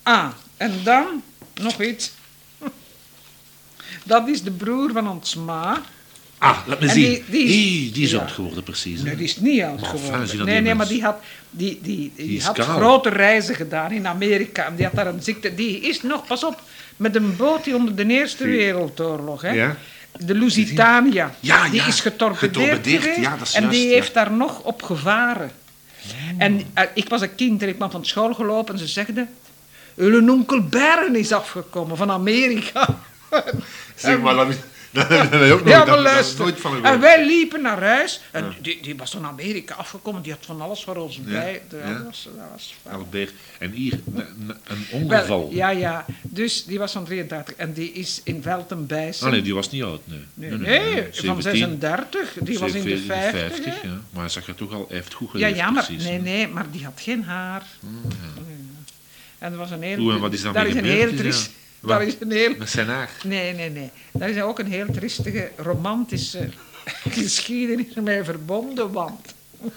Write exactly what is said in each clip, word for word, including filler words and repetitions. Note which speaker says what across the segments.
Speaker 1: Ah, en dan nog iets. Dat is de broer van ons ma.
Speaker 2: Ah, laat me
Speaker 1: En
Speaker 2: zien.
Speaker 1: die- die is-
Speaker 2: Die, die is
Speaker 1: ja.
Speaker 2: oud geworden, precies.
Speaker 1: Nee,
Speaker 2: hè?
Speaker 1: die is niet oud
Speaker 2: Maar
Speaker 1: geworden.
Speaker 2: enfin, zie dat
Speaker 1: Nee,
Speaker 2: die
Speaker 1: nee,
Speaker 2: mens-
Speaker 1: maar die had, die, die, die
Speaker 2: is
Speaker 1: had
Speaker 2: kaal.
Speaker 1: grote reizen gedaan in Amerika. En die had daar een ziekte. Die is nog, pas op, met een boot die onder de Eerste
Speaker 2: Zie.
Speaker 1: Wereldoorlog. Hè,
Speaker 2: Ja.
Speaker 1: de Lusitania.
Speaker 2: Ja,
Speaker 1: die
Speaker 2: ja,
Speaker 1: is getorpedeerd,
Speaker 2: getorpedeerd,
Speaker 1: geweest.
Speaker 2: ja, dat is
Speaker 1: en
Speaker 2: juist,
Speaker 1: die
Speaker 2: ja.
Speaker 1: heeft daar nog op gevaren. En uh, ik was een kind en ik kwam van school gelopen en ze zegden... Hun onkel Bern is afgekomen van Amerika.
Speaker 2: Zeg maar, dat, dat hebben wij ook nooit,
Speaker 1: Ja,
Speaker 2: dat,
Speaker 1: maar
Speaker 2: dat is
Speaker 1: luister.
Speaker 2: nooit van
Speaker 1: En
Speaker 2: gehoord.
Speaker 1: wij liepen naar huis. En die, die was van Amerika afgekomen. Die had van alles voor ons bij. Dat
Speaker 2: ja.
Speaker 1: was, dat was fijn.
Speaker 2: Albert. En hier n- n- een ongeval.
Speaker 1: Wel, ja, ja. Dus die was van drieëntachtig. En die is in Velten-Bijssen.
Speaker 2: Ah nee, die was niet oud, nee.
Speaker 1: Nee, nee, van
Speaker 2: zeventien,
Speaker 1: zesendertig. Die was in de
Speaker 2: vijftig,
Speaker 1: vijftig. hè.
Speaker 2: ja. Maar hij zag er toch al, hij heeft goed
Speaker 1: Ja,
Speaker 2: geleefd,
Speaker 1: ja, maar,
Speaker 2: precies.
Speaker 1: nee,
Speaker 2: hè.
Speaker 1: nee, maar die had geen haar. Ja. En dat was een heel...
Speaker 2: Oeh, en wat is dan
Speaker 1: daar
Speaker 2: mee
Speaker 1: is een
Speaker 2: gebeurd?
Speaker 1: heel
Speaker 2: Is
Speaker 1: triest...
Speaker 2: dat-
Speaker 1: Daar
Speaker 2: wat?
Speaker 1: is een heel...
Speaker 2: Met zijn haar.
Speaker 1: Nee, nee, nee. Daar is ook een heel triestige, romantische geschiedenis mee verbonden, want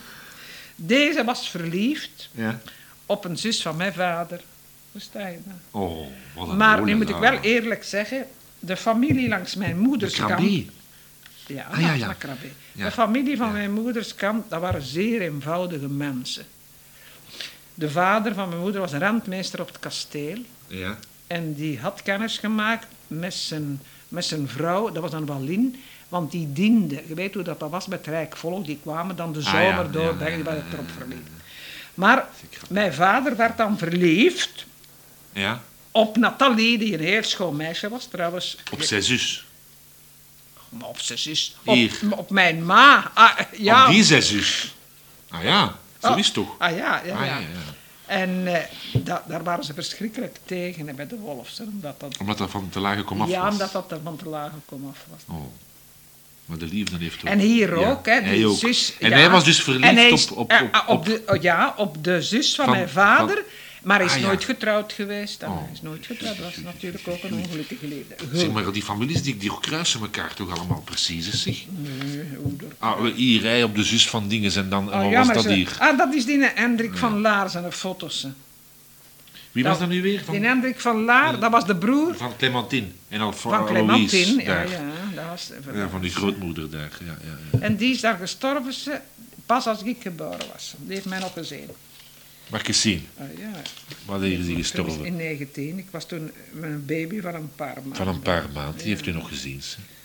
Speaker 1: deze was verliefd
Speaker 2: Ja.
Speaker 1: op een zus van mijn vader. Versta je dat?
Speaker 2: Oh, wat een
Speaker 1: Maar nu
Speaker 2: molen
Speaker 1: moet ik
Speaker 2: daar.
Speaker 1: wel eerlijk zeggen, de familie langs mijn moeders
Speaker 2: De
Speaker 1: kant...
Speaker 2: Krabbe.
Speaker 1: Ja,
Speaker 2: Ah, ja,
Speaker 1: dat is
Speaker 2: ja.
Speaker 1: naar Krabbe.
Speaker 2: Ja.
Speaker 1: De familie van
Speaker 2: Ja.
Speaker 1: mijn moeders kant, dat waren zeer eenvoudige mensen. De vader van mijn moeder was rentmeester op het kasteel.
Speaker 2: Ja.
Speaker 1: En die had kennis gemaakt met zijn, met zijn vrouw, dat was een Wallin, want die diende. Je weet hoe dat, dat was met rijk volk, die kwamen dan de
Speaker 2: Ah,
Speaker 1: zomer
Speaker 2: ja,
Speaker 1: doorbrengen,
Speaker 2: ja,
Speaker 1: die
Speaker 2: ja,
Speaker 1: waren erop verliefd. Maar
Speaker 2: Zeker.
Speaker 1: mijn vader werd dan verliefd
Speaker 2: Ja.
Speaker 1: op Nathalie, die een heel schoon meisje was trouwens.
Speaker 2: Op zijn zus.
Speaker 1: Maar op zijn zus. Op,
Speaker 2: Hier.
Speaker 1: op mijn ma. Ah, ja.
Speaker 2: Op die zijn zus. Ah ja, zo
Speaker 1: Oh.
Speaker 2: is het toch.
Speaker 1: Ah ja, ja,
Speaker 2: Ah,
Speaker 1: ja.
Speaker 2: ja, ja.
Speaker 1: En eh, da- daar waren ze verschrikkelijk tegen hè, bij de Wolfsen. Omdat dat,
Speaker 2: Omdat dat van te lage komaf
Speaker 1: ja,
Speaker 2: was.
Speaker 1: omdat dat er van te lage komaf was.
Speaker 2: Oh. Maar de liefde heeft ook...
Speaker 1: En hier
Speaker 2: Ja,
Speaker 1: ook, hè, die
Speaker 2: hij ook.
Speaker 1: zus.
Speaker 2: En
Speaker 1: ja.
Speaker 2: hij was dus verliefd
Speaker 1: En hij is-
Speaker 2: op... op,
Speaker 1: eh,
Speaker 2: op,
Speaker 1: ah, op
Speaker 2: op-
Speaker 1: de, oh ja, op de zus van,
Speaker 2: Van-
Speaker 1: mijn vader.
Speaker 2: van-
Speaker 1: maar hij is
Speaker 2: Ah, ja.
Speaker 1: nooit getrouwd geweest. En
Speaker 2: Oh.
Speaker 1: Hij is nooit getrouwd. Dat was natuurlijk ook een ongelukkige leven.
Speaker 2: Zeg maar, die families die, die kruisen elkaar toch allemaal precies, hè, zeg.
Speaker 1: Nee, hoe door-
Speaker 2: Ah, we- hier rij op de zus van dingen en dan... En
Speaker 1: Oh,
Speaker 2: wat
Speaker 1: ja,
Speaker 2: was
Speaker 1: maar
Speaker 2: dat
Speaker 1: ze-
Speaker 2: hier?
Speaker 1: Ah, dat is die Hendrik van Laar, zijn foto's. hè.
Speaker 2: Wie was
Speaker 1: dat-
Speaker 2: dat nu weer?
Speaker 1: Die
Speaker 2: Van,
Speaker 1: Hendrik van Laar, dat was de broer
Speaker 2: van Clementine. En al
Speaker 1: van Clementine. Ja,
Speaker 2: daar.
Speaker 1: ja, dat was,
Speaker 2: Ja, van die grootmoeder daar. Ja, ja, ja.
Speaker 1: En die is daar gestorven, ze, pas als ik geboren was. Die heeft mij nog gezien.
Speaker 2: Mag ik eens zien?
Speaker 1: Ah, ja.
Speaker 2: Wanneer is die
Speaker 1: Toen
Speaker 2: gestorven?
Speaker 1: In negentien. Ik was toen met een baby van een paar maanden.
Speaker 2: Van een paar maanden. Die heeft u nog gezien. Ze.